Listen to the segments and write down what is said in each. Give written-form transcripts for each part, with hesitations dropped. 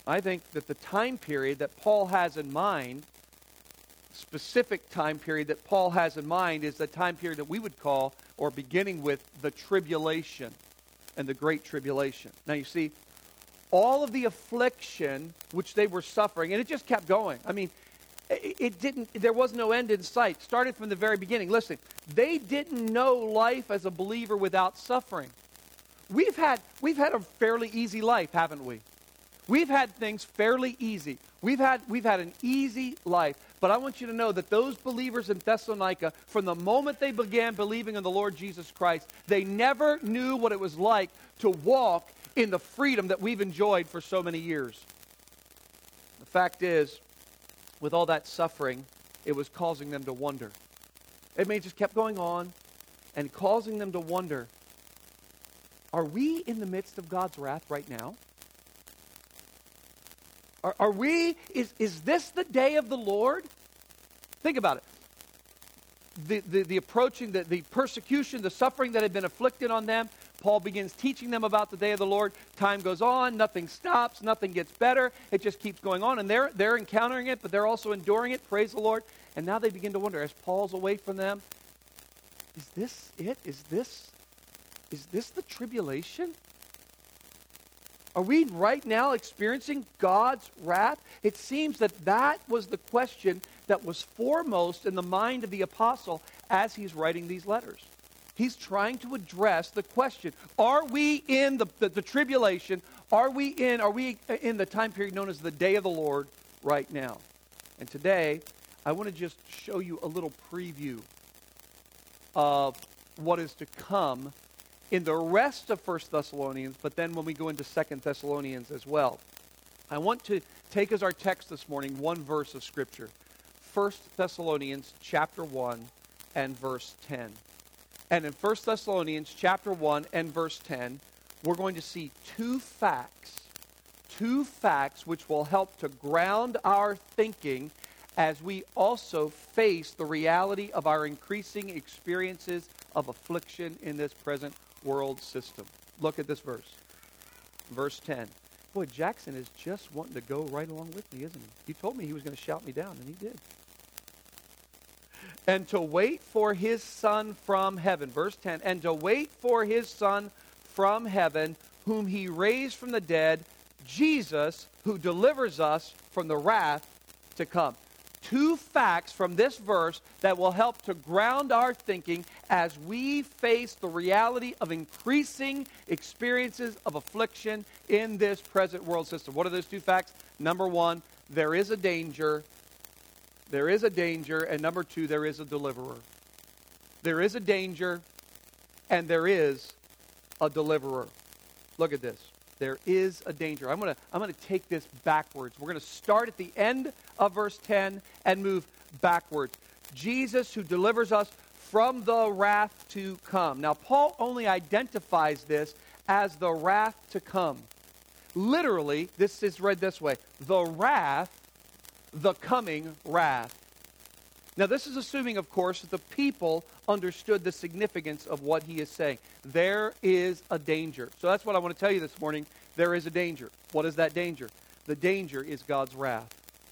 I think that the time period that Paul has in mind, specific time period that Paul has in mind, is the time period that we would call, or beginning with, the tribulation and the great tribulation. Now you see, all of the affliction which they were suffering, and it just kept going. I mean, there was no end in sight. Started from the very beginning. Listen, they didn't know life as a believer without suffering. We've had a fairly easy life, haven't we? We've had things fairly easy. We've had an easy life. But I want you to know that those believers in Thessalonica, from the moment they began believing in the Lord Jesus Christ, they never knew what it was like to walk in the freedom that we've enjoyed for so many years. The fact is, with all that suffering, it was causing them to wonder. It may just kept going on and causing them to wonder, are we in the midst of God's wrath right now? Are we, is this the day of the Lord? Think about it. The approaching, the persecution, the suffering that had been afflicted on them, Paul begins teaching them about the day of the Lord. Time goes on, nothing stops, nothing gets better. It just keeps going on. And they're encountering it, but they're also enduring it. Praise the Lord. And now they begin to wonder, as Paul's away from them, is this it? Is this the tribulation? Are we right now experiencing God's wrath? It seems that was the question that was foremost in the mind of the apostle as he's writing these letters. He's trying to address the question, are we in the tribulation? Are we in the time period known as the day of the Lord right now? And today, I want to just show you a little preview of what is to come in the rest of 1 Thessalonians, but then when we go into 2 Thessalonians as well. I want to take as our text this morning one verse of Scripture. 1 Thessalonians chapter 1 and verse 10. And in 1 Thessalonians chapter 1 and verse 10, we're going to see two facts which will help to ground our thinking as we also face the reality of our increasing experiences of affliction in this present world system. Look at this verse. Verse 10. Boy, Jackson is just wanting to go right along with me, isn't he? He told me he was going to shout me down, and he did. And to wait for his Son from heaven. Verse 10. And to wait for his Son from heaven, whom he raised from the dead, Jesus, who delivers us from the wrath to come. Two facts from this verse that will help to ground our thinking as we face the reality of increasing experiences of affliction in this present world system. What are those two facts? Number one, there is a danger. There is a danger. And number two, there is a deliverer. There is a danger and there is a deliverer. Look at this. There is a danger. I'm going to take this backwards. We're going to start at the end of verse 10 and move backwards. Jesus who delivers us from the wrath to come. Now, Paul only identifies this as the wrath to come. Literally, this is read this way. The wrath, the coming wrath. Now, this is assuming, of course, that the people understood the significance of what he is saying. There is a danger. So that's what I want to tell you this morning. There is a danger. What is that danger? The danger is God's wrath.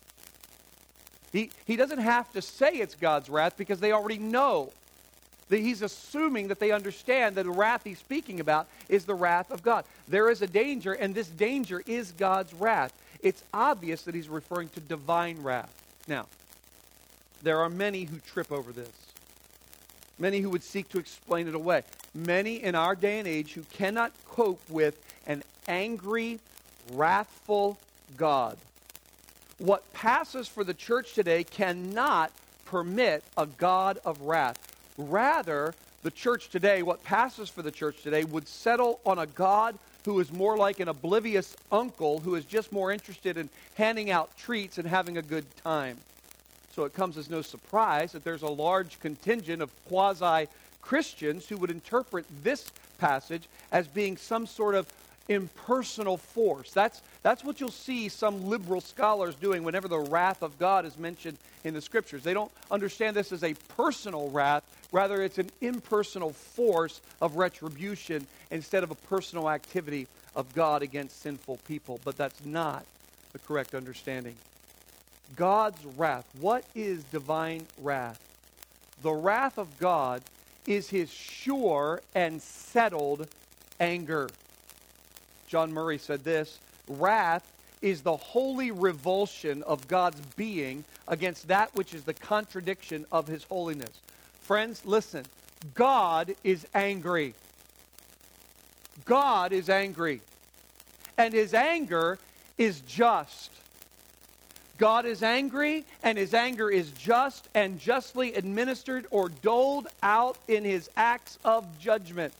He doesn't have to say it's God's wrath because they already know. That he's assuming that they understand that the wrath he's speaking about is the wrath of God. There is a danger, and this danger is God's wrath. It's obvious that he's referring to divine wrath. Now, there are many who trip over this. Many who would seek to explain it away. Many in our day and age who cannot cope with an angry, wrathful God. What passes for the church today cannot permit a God of wrath. Rather, the church today, what passes for the church today, would settle on a God who is more like an oblivious uncle who is just more interested in handing out treats and having a good time. So it comes as no surprise that there's a large contingent of quasi-Christians who would interpret this passage as being some sort of impersonal force. That's what you'll see some liberal scholars doing whenever the wrath of God is mentioned in the Scriptures. They don't understand this as a personal wrath. Rather, it's an impersonal force of retribution instead of a personal activity of God against sinful people. But that's not the correct understanding. God's wrath. What is divine wrath? The wrath of God is his sure and settled anger. John Murray said this: wrath is the holy revulsion of God's being against that which is the contradiction of his holiness. Friends, listen. God is angry. God is angry. And his anger is just. God is angry, and his anger is just and justly administered or doled out in his acts of judgment.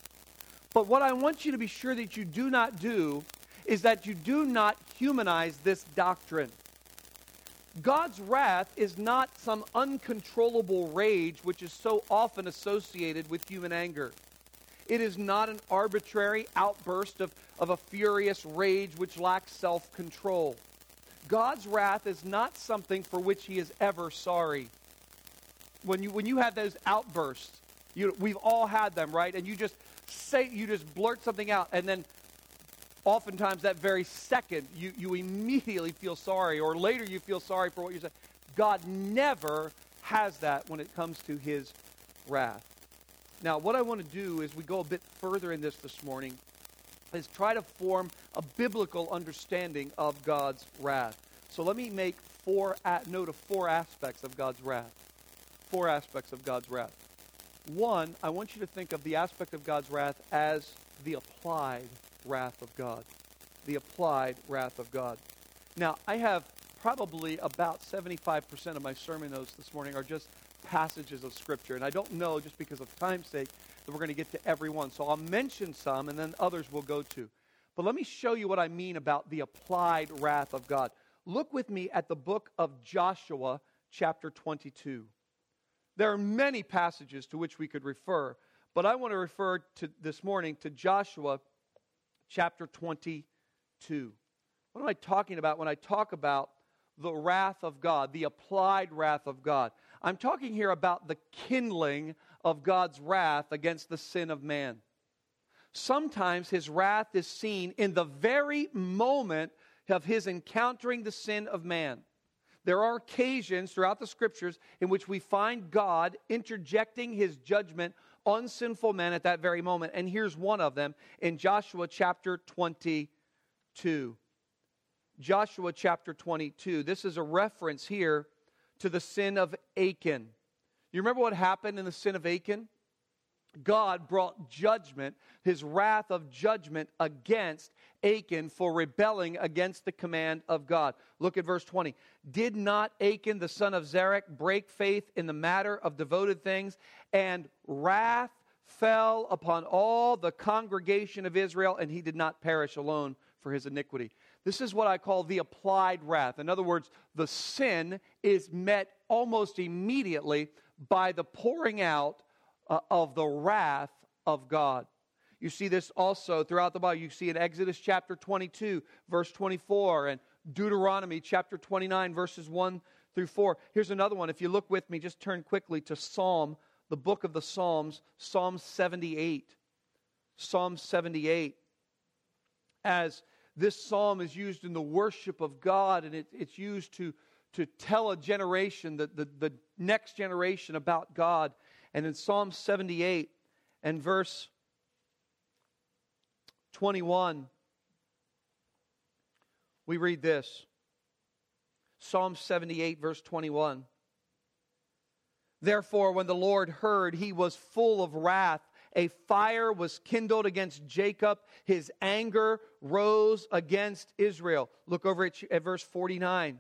But what I want you to be sure that you do not do is that you do not humanize this doctrine. God's wrath is not some uncontrollable rage which is so often associated with human anger. It is not an arbitrary outburst of a furious rage which lacks self-control. God's wrath is not something for which he is ever sorry. When you have those outbursts, we've all had them, right? And you just blurt something out, and then oftentimes that very second you immediately feel sorry, or later you feel sorry for what you said. God never has that when it comes to his wrath. Now, what I want to do as we go a bit further in this morning is try to form a biblical understanding of God's wrath. So let me make note of four aspects of God's wrath. Four aspects of God's wrath. One, I want you to think of the aspect of God's wrath as the applied wrath of God. The applied wrath of God. Now, I have probably about 75% of my sermon notes this morning are just passages of Scripture. And I don't know, just because of time's sake, that we're going to get to every one. So I'll mention some, and then others we'll go to. But let me show you what I mean about the applied wrath of God. Look with me at the book of Joshua, chapter 22. There are many passages to which we could refer, but I want to refer to this morning to Joshua, chapter 22. What am I talking about when I talk about the wrath of God, the applied wrath of God? I'm talking here about the kindling of God's wrath against the sin of man. Sometimes his wrath is seen in the very moment of his encountering the sin of man. There are occasions throughout the Scriptures in which we find God interjecting his judgment on sinful men at that very moment. And here's one of them in Joshua chapter 22. Joshua chapter 22. This is a reference here to the sin of Achan. You remember what happened in the sin of Achan? God brought judgment, his wrath of judgment against Achan for rebelling against the command of God. Look at verse 20. Did not Achan the son of Zerach break faith in the matter of devoted things, and wrath fell upon all the congregation of Israel, and he did not perish alone for his iniquity. This is what I call the applied wrath. In other words, the sin is met almost immediately by the pouring out of the wrath of God. You see this also throughout the Bible. You see in Exodus chapter 22, verse 24, and Deuteronomy chapter 29, verses 1 through 4. Here's another one. If you look with me, just turn quickly to Psalm, the book of the Psalms, Psalm 78. Psalm 78. As this psalm is used in the worship of God, and it's used to tell a generation, the next generation about God. And in Psalm 78 and verse 21, we read this. Psalm 78, verse 21. Therefore, when the Lord heard, he was full of wrath. A fire was kindled against Jacob. His anger rose against Israel. Look over at verse 49.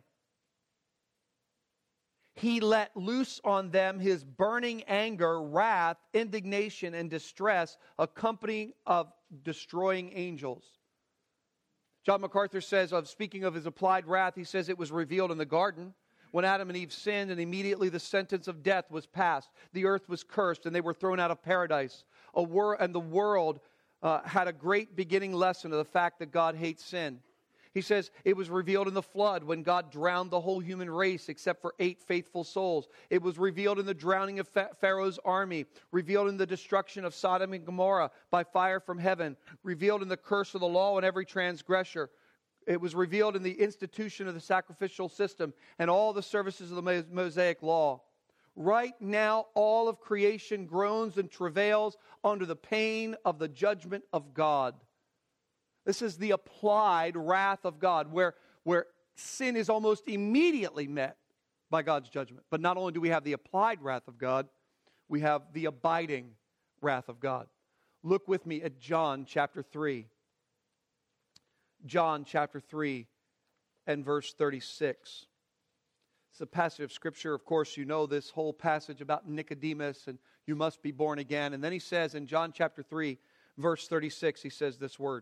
He let loose on them his burning anger, wrath, indignation, and distress, accompanying of destroying angels. John MacArthur says, speaking of his applied wrath, he says it was revealed in the garden when Adam and Eve sinned, and immediately the sentence of death was passed. The earth was cursed, and they were thrown out of paradise. And the world had a great beginning lesson of the fact that God hates sin. He says it was revealed in the flood when God drowned the whole human race except for 8 faithful souls. It was revealed in the drowning of Pharaoh's army, revealed in the destruction of Sodom and Gomorrah by fire from heaven, revealed in the curse of the law on every transgressor, It was revealed in the institution of the sacrificial system and all the services of the Mosaic law. Right now, all of creation groans and travails under the pain of the judgment of God. This is the applied wrath of God, where sin is almost immediately met by God's judgment. But not only do we have the applied wrath of God, we have the abiding wrath of God. Look with me at John chapter 3. John chapter 3 and verse 36. It's a passage of Scripture. Of course, you know this whole passage about Nicodemus and you must be born again. And then he says in John chapter 3, verse 36, he says this word.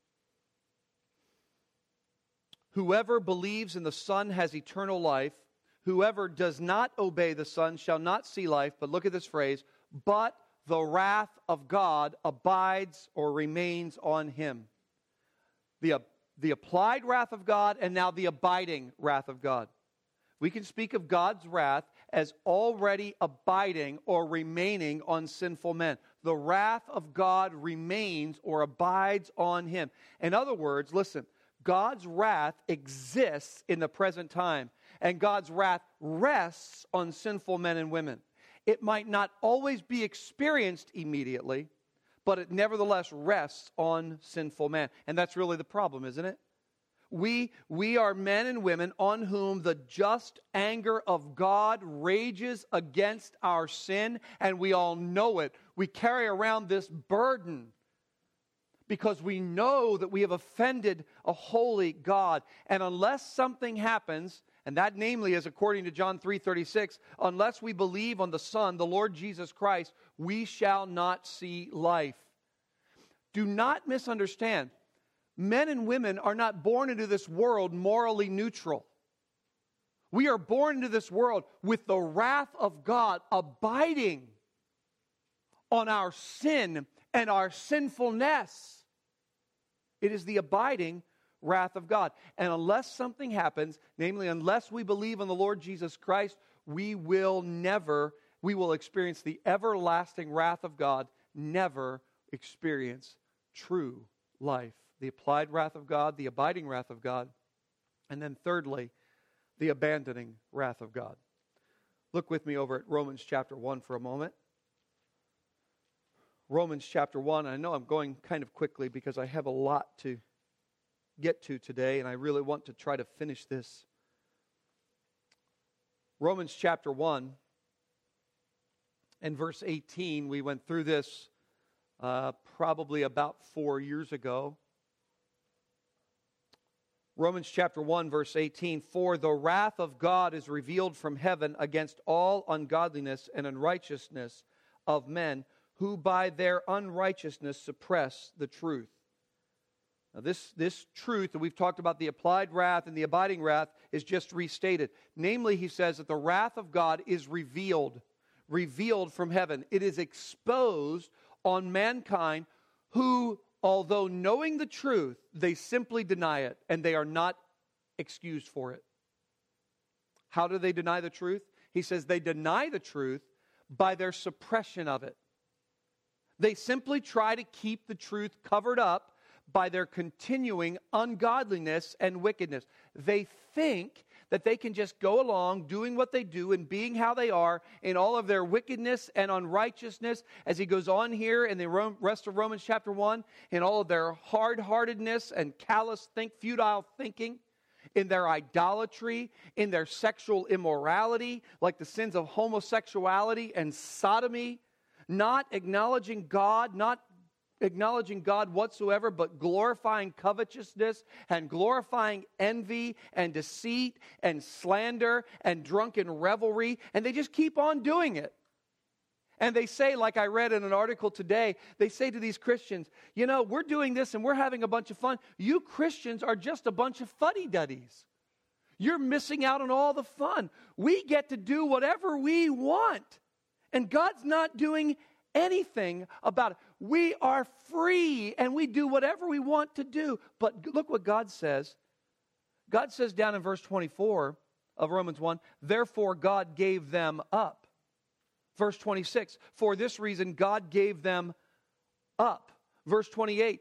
Whoever believes in the Son has eternal life. Whoever does not obey the Son shall not see life. But look at this phrase, but the wrath of God abides or remains on him. The applied wrath of God and now the abiding wrath of God. We can speak of God's wrath as already abiding or remaining on sinful men. The wrath of God remains or abides on him. In other words, listen, God's wrath exists in the present time, and God's wrath rests on sinful men and women. It might not always be experienced immediately, but it nevertheless rests on sinful man. And that's really the problem, isn't it? We are men and women on whom the just anger of God rages against our sin, and we all know it. We carry around this burden because we know that we have offended a holy God. And unless something happens, and that namely is according to John 3:36, unless we believe on the Son, the Lord Jesus Christ, we shall not see life. Do not misunderstand. Men and women are not born into this world morally neutral. We are born into this world with the wrath of God abiding on our sin and our sinfulness. It is the abiding wrath of God. And unless something happens, namely unless we believe in the Lord Jesus Christ, we will experience the everlasting wrath of God, never experience true life. The applied wrath of God, the abiding wrath of God, and then thirdly, the abandoning wrath of God. Look with me over at Romans chapter 1 for a moment. Romans chapter 1, I know I'm going kind of quickly because I have a lot to get to today, and I really want to try to finish this. Romans chapter 1 and verse 18, we went through this probably about 4 years ago. Romans chapter 1, verse 18, for the wrath of God is revealed from heaven against all ungodliness and unrighteousness of men who by their unrighteousness suppress the truth. Now this truth that we've talked about, the applied wrath and the abiding wrath, is just restated. Namely, he says that the wrath of God is revealed from heaven. It is exposed on mankind who, although knowing the truth, they simply deny it, and they are not excused for it. How do they deny the truth? He says they deny the truth by their suppression of it. They simply try to keep the truth covered up by their continuing ungodliness and wickedness. They think that they can just go along doing what they do and being how they are in all of their wickedness and unrighteousness, as he goes on here in the rest of Romans chapter 1, in all of their hard-heartedness and callous futile thinking, in their idolatry, in their sexual immorality, like the sins of homosexuality and sodomy, not acknowledging God whatsoever, but glorifying covetousness and glorifying envy and deceit and slander and drunken revelry, and they just keep on doing it. And they say, like I read in an article today, they say to these Christians, we're doing this and we're having a bunch of fun. You Christians are just a bunch of fuddy-duddies. You're missing out on all the fun. We get to do whatever we want. And God's not doing anything about it. We are free and we do whatever we want to do. But look what God says. God says down in verse 24 of Romans 1, therefore God gave them up. Verse 26, for this reason God gave them up. Verse 28,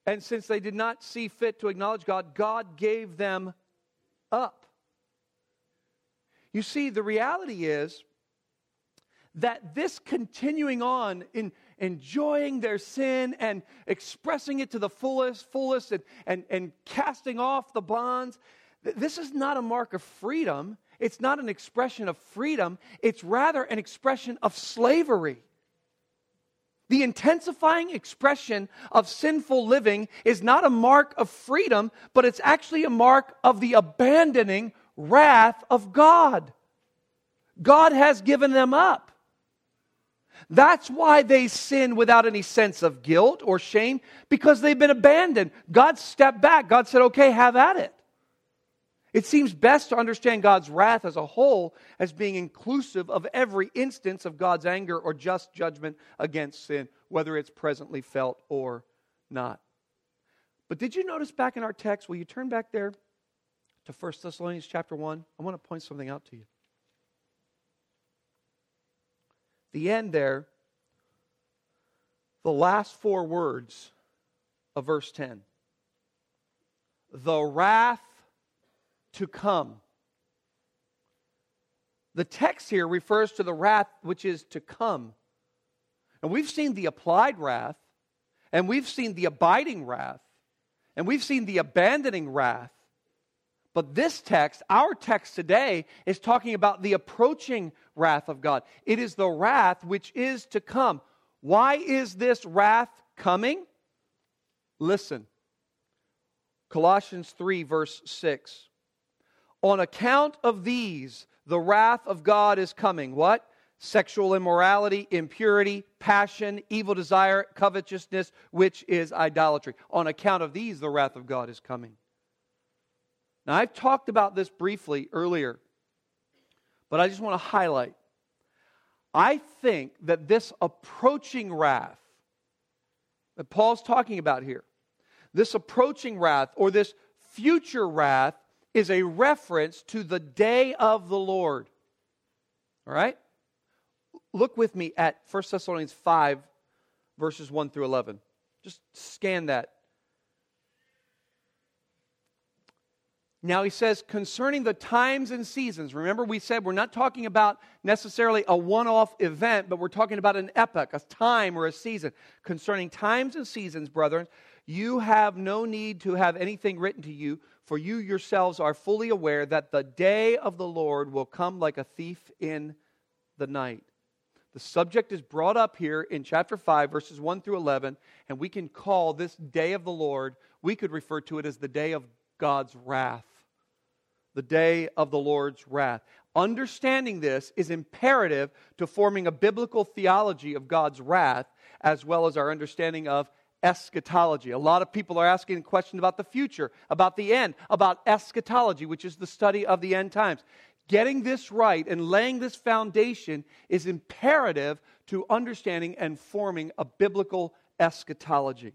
And since they did not see fit to acknowledge God, God gave them up. You see, the reality is that this continuing on in enjoying their sin and expressing it to the fullest and casting off the bonds, this is not a mark of freedom. It's not an expression of freedom. It's rather an expression of slavery. The intensifying expression of sinful living is not a mark of freedom, but it's actually a mark of the abandoning wrath of God. God has given them up. That's why they sin without any sense of guilt or shame, because they've been abandoned. God stepped back. God said, okay, have at it. It seems best to understand God's wrath as a whole as being inclusive of every instance of God's anger or just judgment against sin, whether it's presently felt or not. But did you notice back in our text, will you turn back there to 1 Thessalonians chapter 1? I want to point something out to you. The end there, the last four words of verse 10. The wrath to come. The text here refers to the wrath which is to come. And we've seen the applied wrath, and we've seen the abiding wrath, and we've seen the abandoning wrath. But this text, our text today, is talking about the approaching wrath of God. It is the wrath which is to come. Why is this wrath coming? Listen. Colossians 3, verse 6. On account of these, the wrath of God is coming. What? Sexual immorality, impurity, passion, evil desire, covetousness, which is idolatry. On account of these, the wrath of God is coming. Now, I've talked about this briefly earlier, but I just want to highlight. I think that this approaching wrath that Paul's talking about here, this approaching wrath or this future wrath is a reference to the day of the Lord. All right? Look with me at 1 Thessalonians 5, verses 1 through 11. Just scan that. Now he says, concerning the times and seasons. Remember we said we're not talking about necessarily a one-off event, but we're talking about an epoch, a time or a season. Concerning times and seasons, brethren, you have no need to have anything written to you, for you yourselves are fully aware that the day of the Lord will come like a thief in the night. The subject is brought up here in chapter 5, verses 1 through 11, and we can call this day of the Lord, we could refer to it as the day of God's wrath. The day of the Lord's wrath. Understanding this is imperative to forming a biblical theology of God's wrath, as well as our understanding of eschatology. A lot of people are asking questions about the future, about the end, about eschatology, which is the study of the end times. Getting this right and laying this foundation is imperative to understanding and forming a biblical eschatology.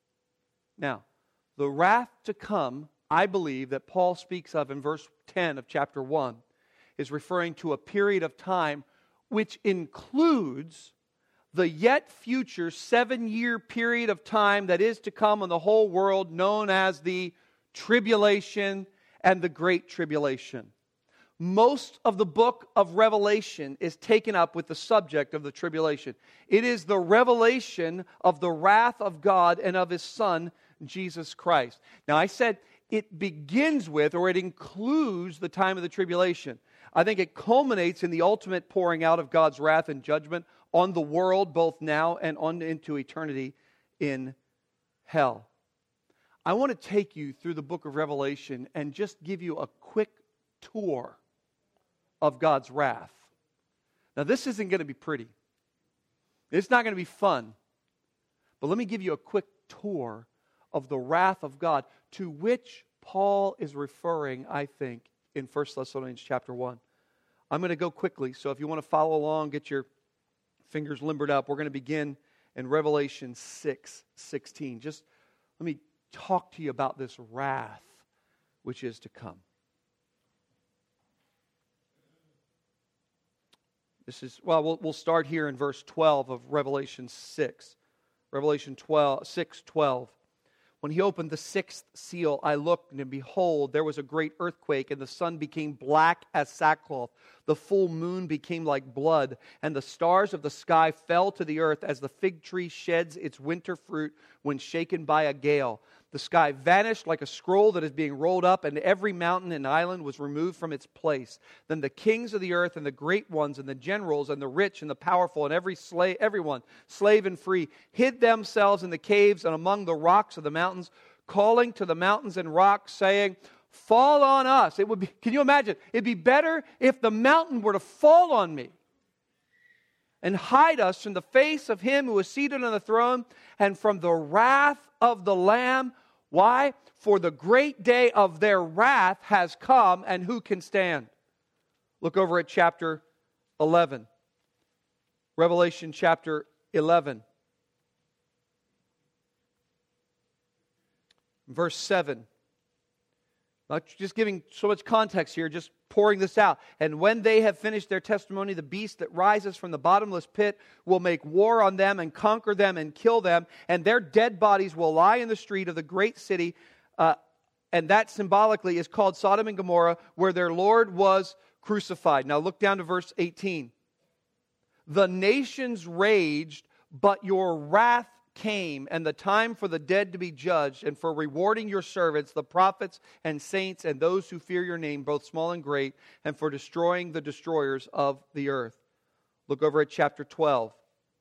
Now, the wrath to come, I believe, that Paul speaks of in verse 10 of chapter 1 is referring to a period of time which includes the yet future 7-year period of time that is to come on the whole world, known as the tribulation and the great tribulation. Most of the book of Revelation is taken up with the subject of the tribulation. It is the revelation of the wrath of God and of His Son, Jesus Christ. Now, I said it begins with, or it includes, the time of the tribulation. I think it culminates in the ultimate pouring out of God's wrath and judgment on the world, both now and on into eternity in hell. I want to take you through the book of Revelation and just give you a quick tour of God's wrath. Now, this isn't going to be pretty. It's not going to be fun. But let me give you a quick tour of the wrath of God, to which Paul is referring, I think, in 1 Thessalonians chapter 1. I'm going to go quickly, so if you want to follow along, get your fingers limbered up. We're going to begin in Revelation 6:16. Just let me talk to you about this wrath which is to come. We'll start here in verse 12 of Revelation 6. Revelation 6:12. When he opened the sixth seal, I looked, and behold, there was a great earthquake, and the sun became black as sackcloth. The full moon became like blood, and the stars of the sky fell to the earth as the fig tree sheds its winter fruit when shaken by a gale. The sky vanished like a scroll that is being rolled up, and every mountain and island was removed from its place. Then the kings of the earth and the great ones and the generals and the rich and the powerful and everyone, slave and free, hid themselves in the caves and among the rocks of the mountains, calling to the mountains and rocks, saying, "Fall on us." It would be, can you imagine? It'd be better if the mountain were to fall on me and hide us from the face of him who is seated on the throne and from the wrath of the Lamb. Why? For the great day of their wrath has come, and who can stand? Look over at chapter 11. Revelation chapter 11. Verse 7. Not just giving so much context here, just pouring this out. And when they have finished their testimony, the beast that rises from the bottomless pit will make war on them and conquer them and kill them, and their dead bodies will lie in the street of the great city, and that symbolically is called Sodom and Gomorrah, where their Lord was crucified. Now look down to verse 18. The nations raged, but your wrath came, and the time for the dead to be judged, and for rewarding your servants, the prophets and saints, and those who fear your name, both small and great, and for destroying the destroyers of the earth. Look over at chapter 12.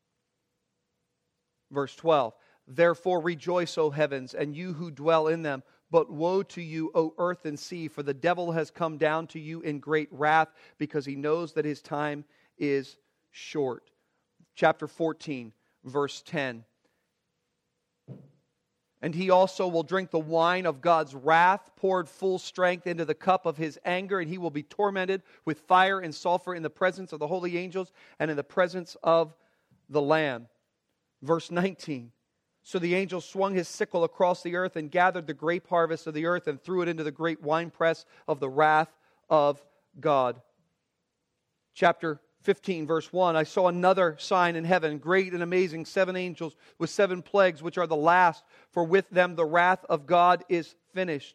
Verse 12. Therefore rejoice, O heavens, and you who dwell in them. But woe to you, O earth and sea, for the devil has come down to you in great wrath, because he knows that his time is short. Chapter 14, verse 10. And he also will drink the wine of God's wrath, poured full strength into the cup of his anger, and he will be tormented with fire and sulfur in the presence of the holy angels and in the presence of the Lamb. Verse 19. So the angel swung his sickle across the earth and gathered the grape harvest of the earth and threw it into the great winepress of the wrath of God. Chapter 15, verse 1, I saw another sign in heaven, great and amazing, 7 angels with 7 plagues, which are the last, for with them the wrath of God is finished.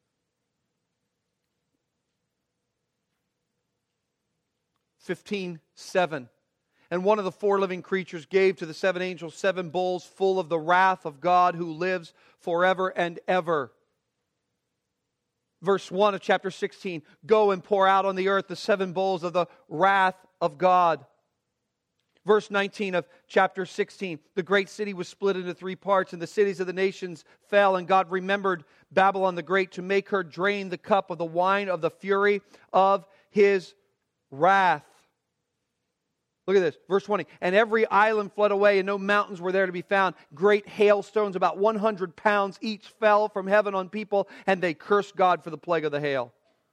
(15:7) And one of the 4 living creatures gave to the 7 angels 7 bowls full of the wrath of God who lives forever and ever. Verse 1 of chapter 16, go and pour out on the earth the 7 bowls of the wrath of God. Verse 19 of chapter 16, the great city was split into 3 parts, and the cities of the nations fell, and God remembered Babylon the Great to make her drain the cup of the wine of the fury of his wrath. Look at this, verse 20. And every island fled away, and no mountains were there to be found. Great hailstones, about 100 pounds each, fell from heaven on people, and they cursed God for the plague of the hail.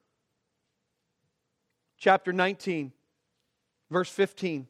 Chapter 19, verse 15.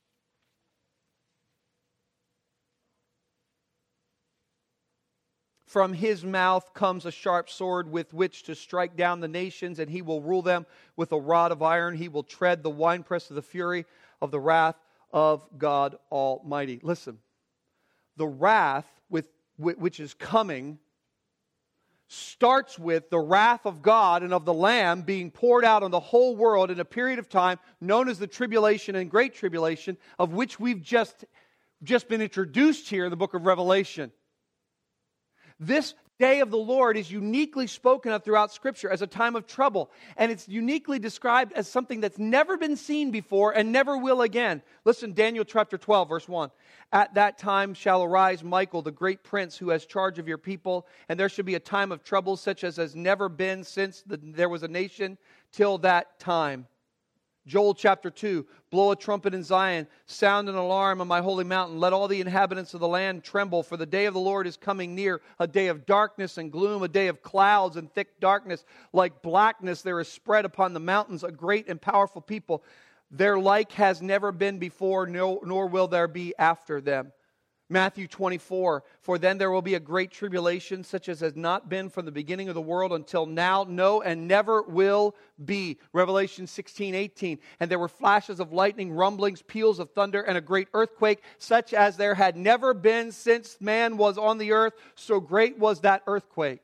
From his mouth comes a sharp sword with which to strike down the nations, and he will rule them with a rod of iron. He will tread the winepress of the fury of the wrath of God Almighty. Listen, the wrath which is coming starts with the wrath of God and of the Lamb being poured out on the whole world in a period of time known as the tribulation and great tribulation, of which we've just been introduced here in the book of Revelation. This day of the Lord is uniquely spoken of throughout Scripture as a time of trouble. And it's uniquely described as something that's never been seen before and never will again. Listen, Daniel chapter 12, verse 1. At that time shall arise Michael, the great prince, who has charge of your people, and there shall be a time of trouble such as has never been since there was a nation till that time. Joel chapter 2, blow a trumpet in Zion, sound an alarm on my holy mountain. Let all the inhabitants of the land tremble, for the day of the Lord is coming near, a day of darkness and gloom, a day of clouds and thick darkness. Like blackness there is spread upon the mountains a great and powerful people. Their like has never been before, nor will there be after them. Matthew 24, for then there will be a great tribulation, such as has not been from the beginning of the world until now, no, and never will be. Revelation 16, 18, and there were flashes of lightning, rumblings, peals of thunder, and a great earthquake, such as there had never been since man was on the earth, so great was that earthquake.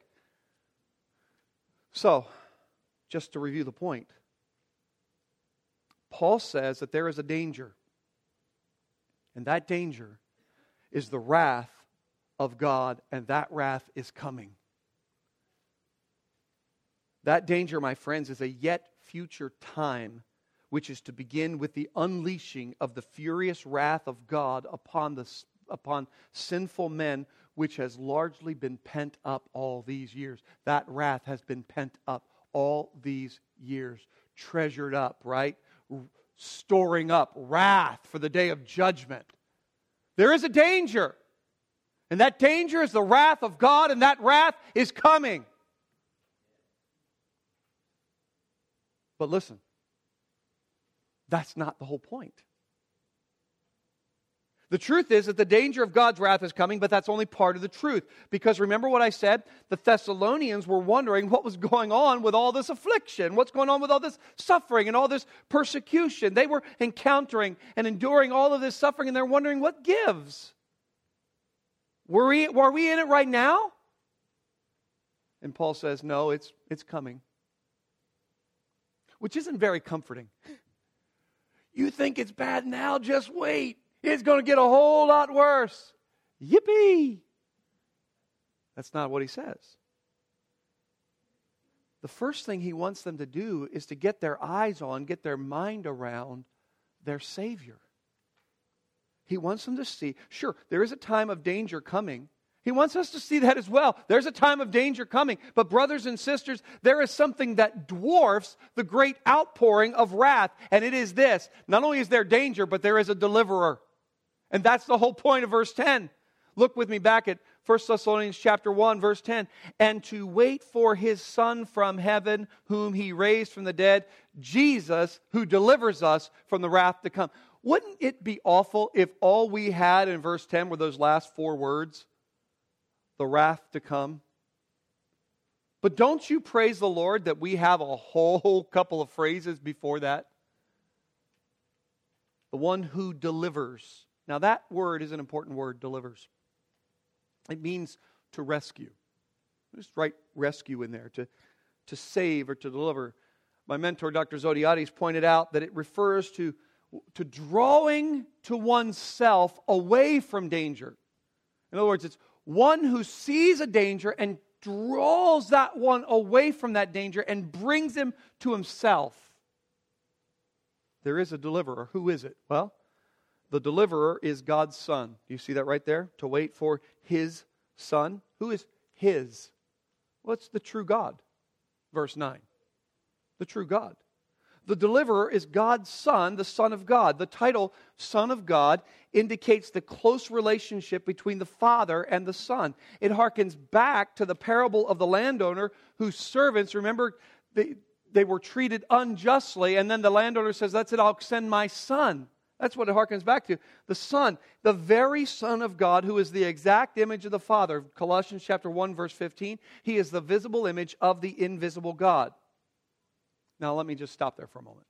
So, just to review the point, Paul says that there is a danger, and that danger is the wrath of God, and that wrath is coming. That danger, my friends, is a yet future time, which is to begin with the unleashing of the furious wrath of God upon sinful men, which has largely been pent up all these years. That wrath has been pent up all these years, treasured up, right? Storing up wrath for the day of judgment. There is a danger, and that danger is the wrath of God, and that wrath is coming. But listen, that's not the whole point. The truth is that the danger of God's wrath is coming, but that's only part of the truth. Because remember what I said? The Thessalonians were wondering what was going on with all this affliction. What's going on with all this suffering and all this persecution? They were encountering and enduring all of this suffering, and they're wondering what gives. Were we in it right now? And Paul says, no, it's coming. Which isn't very comforting. You think it's bad now? Just wait. It's going to get a whole lot worse. Yippee! That's not what he says. The first thing he wants them to do is to get their eyes on, get their mind around their Savior. He wants them to see, sure, there is a time of danger coming. He wants us to see that as well. There's a time of danger coming. But brothers and sisters, there is something that dwarfs the great outpouring of wrath. And it is this. Not only is there danger, but there is a deliverer. And that's the whole point of verse 10. Look with me back at 1 Thessalonians chapter 1, verse 10. And to wait for his Son from heaven, whom he raised from the dead, Jesus, who delivers us from the wrath to come. Wouldn't it be awful if all we had in verse 10 were those last four words? The wrath to come. But don't you praise the Lord that we have a whole couple of phrases before that? The one who delivers. Now that word is an important word, delivers. It means to rescue. Just write rescue in there, to save or to deliver. My mentor, Dr. Zodiates, pointed out that it refers to drawing to oneself away from danger. In other words, it's one who sees a danger and draws that one away from that danger and brings him to himself. There is a deliverer. Who is it? Well, the deliverer is God's Son. Do you see that right there? To wait for his Son. Who is his? Well, it's the true God. Verse 9. The true God. The deliverer is God's Son, the Son of God. The title Son of God indicates the close relationship between the Father and the Son. It harkens back to the parable of the landowner whose servants, remember, they were treated unjustly, and then the landowner says, that's it, I'll send my son. That's what it harkens back to. The Son, the very Son of God, who is the exact image of the Father. Colossians chapter 1, verse 15. He is the visible image of the invisible God. Now, let me just stop there for a moment.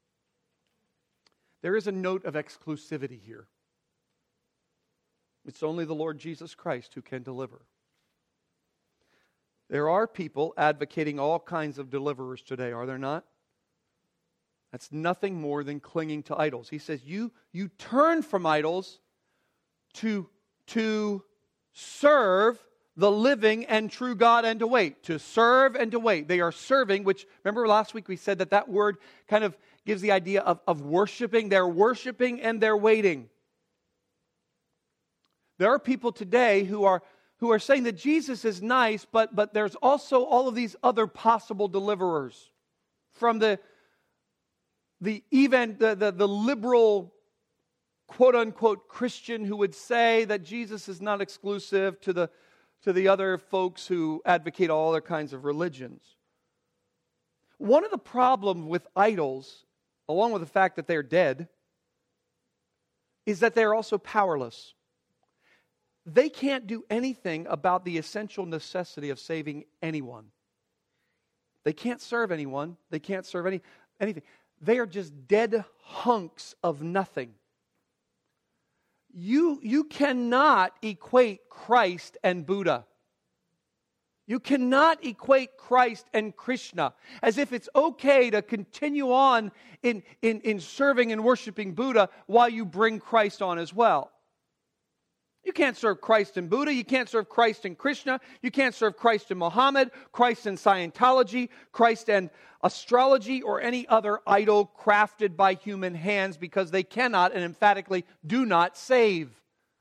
There is a note of exclusivity here. It's only the Lord Jesus Christ who can deliver. There are people advocating all kinds of deliverers today, are there not? That's nothing more than clinging to idols. He says, you turn from idols to serve the living and true God and to wait. To serve and to wait. They are serving, which, remember last week we said that word kind of gives the idea of worshiping. They're worshiping and they're waiting. There are people today who are saying that Jesus is nice, but there's also all of these other possible deliverers. From the liberal quote-unquote Christian who would say that Jesus is not exclusive to the other folks who advocate all other kinds of religions. One of the problems with idols, along with the fact that they're dead, is that they're also powerless. they can't do anything about the essential necessity of saving anyone. They can't serve anyone. They can't serve anything. They are just dead hunks of nothing. You cannot equate Christ and Buddha. You cannot equate Christ and Krishna as if it's okay to continue on in serving and worshiping Buddha while you bring Christ on as well. You can't serve Christ and Buddha. You can't serve Christ and Krishna. You can't serve Christ and Muhammad, Christ and Scientology, Christ and astrology, or any other idol crafted by human hands, because they cannot and emphatically do not save.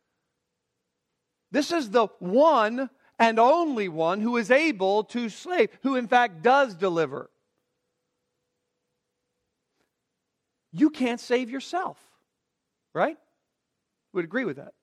This is the one and only one who is able to save, who in fact does deliver. You can't save yourself, right? Would agree with that.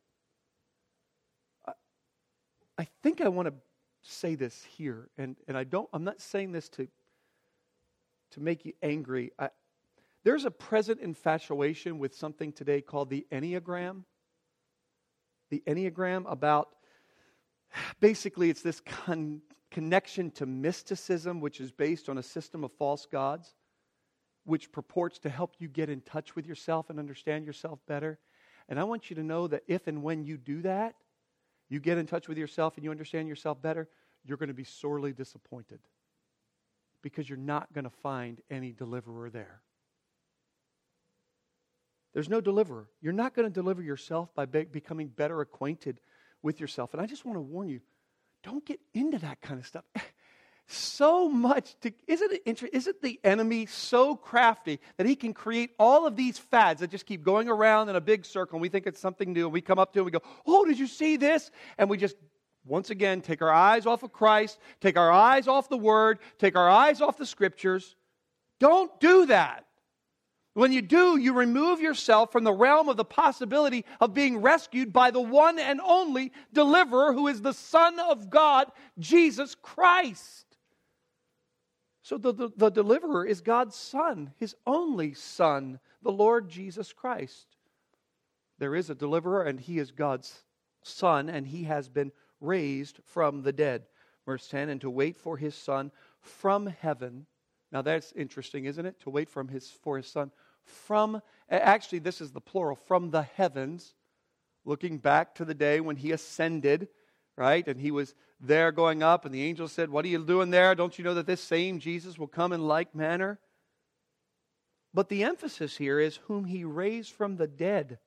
I think I want to say this here, and I'm not saying this to make you angry. There's a present infatuation with something today called the Enneagram. The Enneagram, about basically it's this connection to mysticism, which is based on a system of false gods, which purports to help you get in touch with yourself and understand yourself better. And I want you to know that if and when you do that, you get in touch with yourself and you understand yourself better, you're going to be sorely disappointed, because you're not going to find any deliverer there. There's no deliverer. You're not going to deliver yourself by becoming better acquainted with yourself. And I just want to warn you, don't get into that kind of stuff. So much, isn't the enemy so crafty that he can create all of these fads that just keep going around in a big circle, and we think it's something new, and we come up to it and we go, oh, did you see this? And we just, once again, take our eyes off of Christ, take our eyes off the Word, take our eyes off the Scriptures. Don't do that. When you do, you remove yourself from the realm of the possibility of being rescued by the one and only deliverer, who is the Son of God, Jesus Christ. So the deliverer is God's Son, His only Son, the Lord Jesus Christ. There is a deliverer, and He is God's Son, and He has been raised from the dead. Verse 10, and to wait for His Son from heaven. Now that's interesting, isn't it? To wait for His Son from, actually this is the plural, from the heavens, looking back to the day when He ascended, right? And He was there going up, and the angel said, what are you doing there? Don't you know that this same Jesus will come in like manner? But the emphasis here is whom He raised from the dead.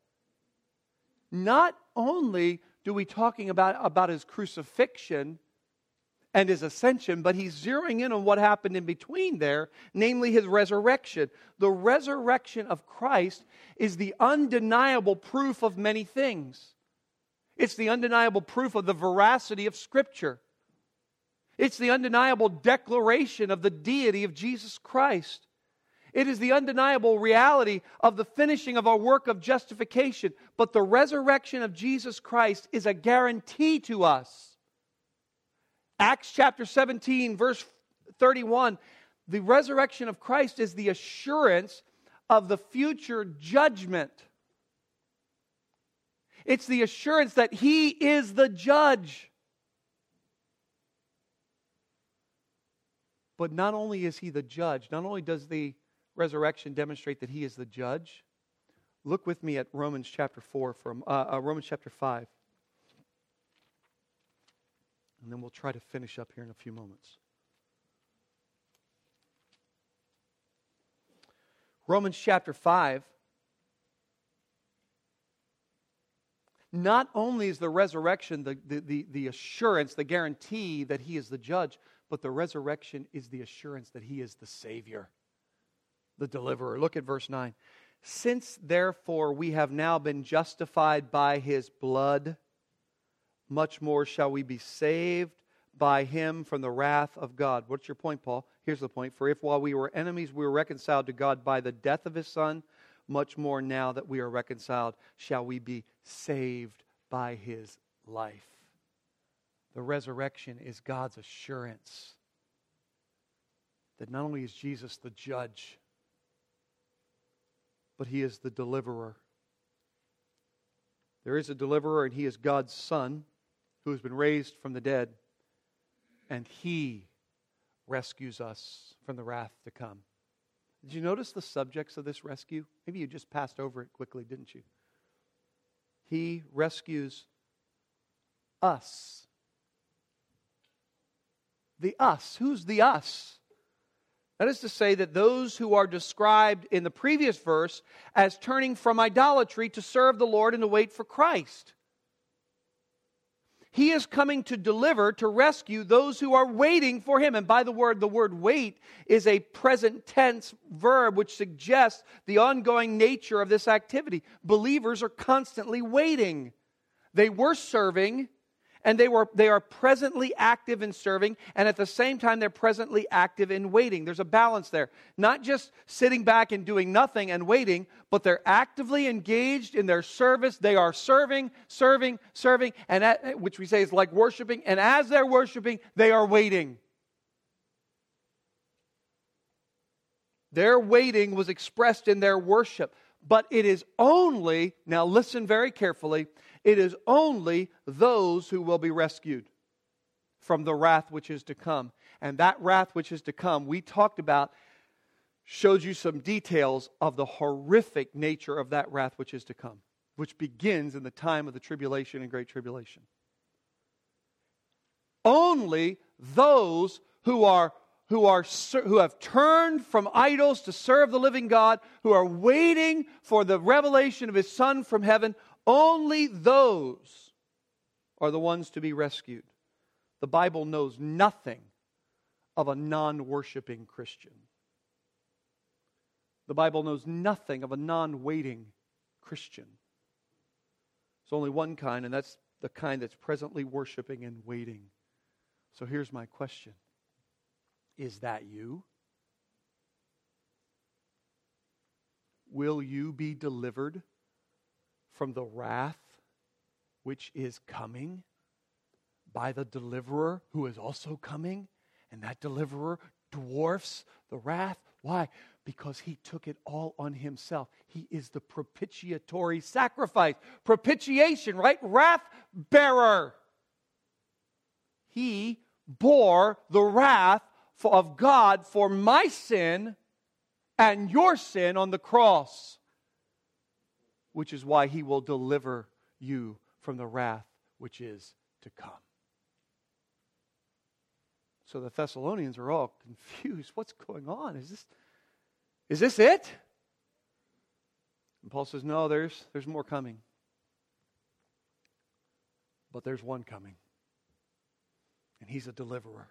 Not only do we talking about His crucifixion and His ascension, but He's zeroing in on what happened in between there, namely His resurrection. The resurrection of Christ is the undeniable proof of many things. It's the undeniable proof of the veracity of Scripture. It's the undeniable declaration of the deity of Jesus Christ. It is the undeniable reality of the finishing of our work of justification. But the resurrection of Jesus Christ is a guarantee to us. Acts chapter 17, verse 31, the resurrection of Christ is the assurance of the future judgment. It's the assurance that He is the judge. But not only is He the judge, not only does the resurrection demonstrate that He is the judge, look with me at Romans chapter 5. And then we'll try to finish up here in a few moments. Romans chapter 5. Not only is the resurrection the assurance, the guarantee that He is the judge, but the resurrection is the assurance that He is the Savior, the deliverer. Look at verse 9. Since therefore we have now been justified by His blood, much more shall we be saved by Him from the wrath of God. What's your point, Paul? Here's the point. For if while we were enemies we were reconciled to God by the death of His Son, much more now that we are reconciled shall we be saved by His life. The resurrection is God's assurance that not only is Jesus the judge, but He is the deliverer. There is a deliverer, and He is God's Son, who has been raised from the dead, and He rescues us from the wrath to come. Did you notice the subjects of this rescue? Maybe you just passed over it quickly, didn't you? He rescues us. The us. Who's the us? That is to say that those who are described in the previous verse as turning from idolatry to serve the Lord and to wait for Christ. He is coming to deliver, to rescue those who are waiting for Him. And by the word wait is a present tense verb which suggests the ongoing nature of this activity. Believers are constantly waiting. They were serving, and they are presently active in serving, and at the same time they're presently active in waiting. There's a balance there. Not just sitting back and doing nothing and waiting, but they're actively engaged in their service. They are serving, and which we say is like worshiping, and as they're worshiping, they are waiting. Their waiting was expressed in their worship. But it is only, now listen very carefully, it is only those who will be rescued from the wrath which is to come. And that wrath which is to come, we talked about, shows you some details of the horrific nature of that wrath which is to come, which begins in the time of the tribulation and great tribulation. Only those who have turned from idols to serve the living God, who are waiting for the revelation of His Son from heaven, only those are the ones to be rescued. The Bible knows nothing of a non-worshiping Christian. The Bible knows nothing of a non-waiting Christian. There's only one kind, and that's the kind that's presently worshiping and waiting. So here's my question. Is that you? Will you be delivered from the wrath which is coming by the deliverer who is also coming? And that deliverer dwarfs the wrath. Why? Because He took it all on Himself. He is the propitiatory sacrifice. Propitiation, right? Wrath bearer. He bore the wrath of God for my sin and your sin on the cross, which is why He will deliver you from the wrath which is to come. So the Thessalonians are all confused. What's going on? Is this it? And Paul says, no, there's more coming. But there's one coming. And He's a deliverer.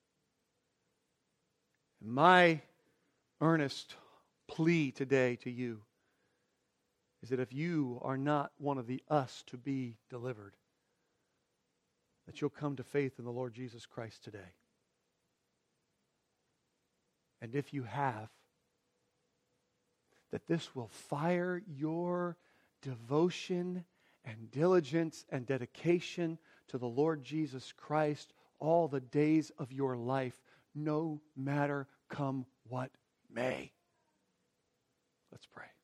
And my earnest plea today to you is that if you are not one of the us to be delivered, that you'll come to faith in the Lord Jesus Christ today. And if you have, that this will fire your devotion and diligence and dedication to the Lord Jesus Christ all the days of your life, no matter come what may. Let's pray.